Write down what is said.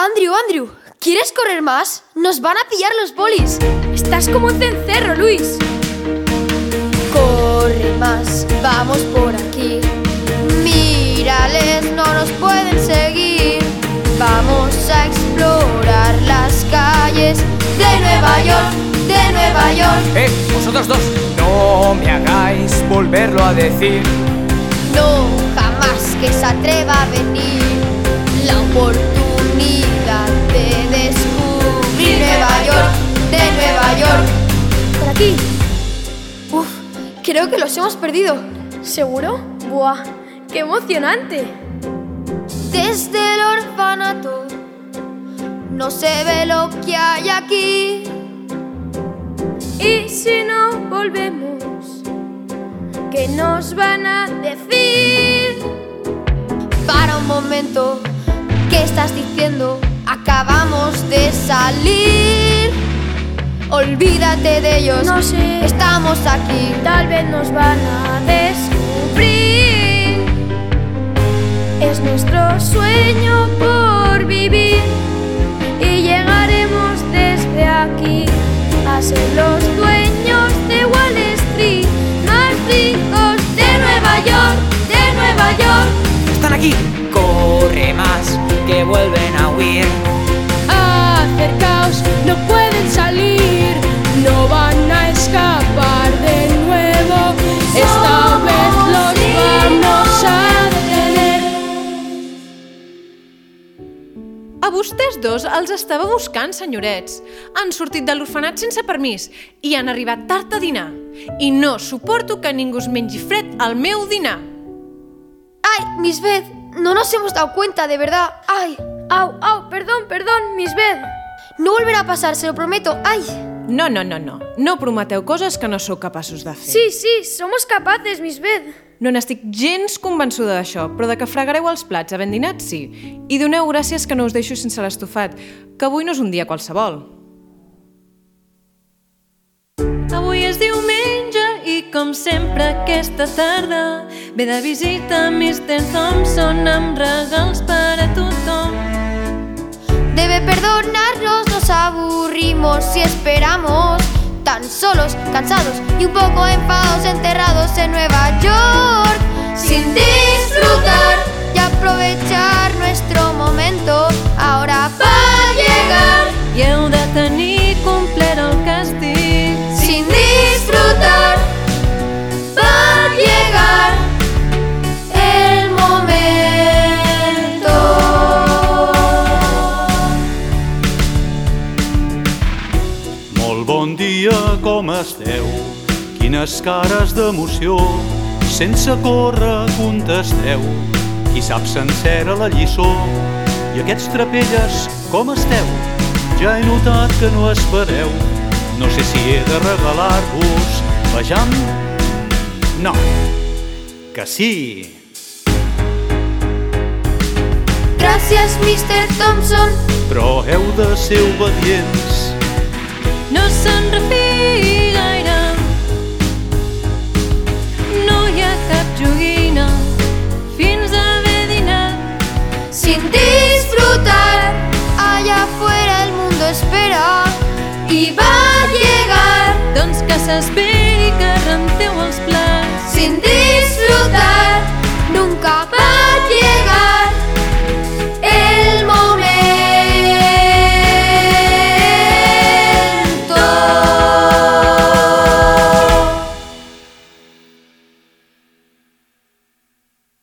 Andrew, ¿quieres correr más? Nos van a pillar los polis. Estás como un cencerro, Luis. Corre más, vamos por aquí. Mírales, no nos pueden seguir. Vamos a explorar las calles de Nueva York, de Nueva York. Vosotros dos, no me hagáis volverlo a decir. No, jamás que se atreva a venir. La oportunidad de descubrir Nueva York, de Nueva York. Por aquí. Uf, creo que los hemos perdido. ¿Seguro? ¡Buah! ¡Qué emocionante! Desde el orfanato no se ve lo que hay aquí. Y si no volvemos, ¿qué nos van a decir? Para un momento, ¿qué estás diciendo? Acabamos de salir. Olvídate de ellos, No sé. estamos aquí. Tal vez nos van a descubrir. Es nuestro sueño por vivir y llegaremos desde aquí a ser los dueños de Wall Street, más ricos de Nueva York, de Nueva York. Están aquí. Corre más, que vuelven a huir. Acercaos, no pueden salir, no van a escapar de nuevo. Esta vez los vamos a detener. A vostès dos els estava buscant, senyorets. Han sortit de l'orfenat sense permís i han arribat tard a dinar. I no suporto que ningú es mengi fred al meu dinar. ¡Ay, Miss Beth! No nos hemos dado cuenta, de verdad. ¡Ay! Au, au, perdón, Miss Beth. No volverá a pasar, se lo prometo. ¡Ay! No. No prometeu coses que no sou capaços de fer. Sí, somos capaces, Miss Beth. No n'estic gens convençuda d'això, però de que fregareu els plats havent dinat, sí. I doneu gràcies que no us deixo sense l'estofat, que avui no és un dia qualsevol. Avui és diumenge i, com sempre, aquesta tarda ve de visita Mr. Thompson amb regals per a tothom. Debe perdonarnos, nos aburrimos y esperamos. Tan solos, cansados y un poco enfadados, enterrados en Nueva York, sin disfrutar y aprovechar nuestro momento. Ahora va a llegar I heu de tenir complet el càstig. sin disfrutar. Va a llegar el momento. Molt bon dia, com esteu? Quines cares d'emoció, sense córrer contesteu. Qui sap sencera la lliçó? I aquests trapelles, com esteu? Ja he notat que no espereu. No sé si he de regalar-vos vejam. No, que sí. Gracias, Mr. Thompson. Però heu de ser obedients. No se'n refiï gaire, no hi ha cap joguina fins a haver dinat. Sin disfrutar, allá afuera el mundo espera y va a llegar. Doncs que s'espera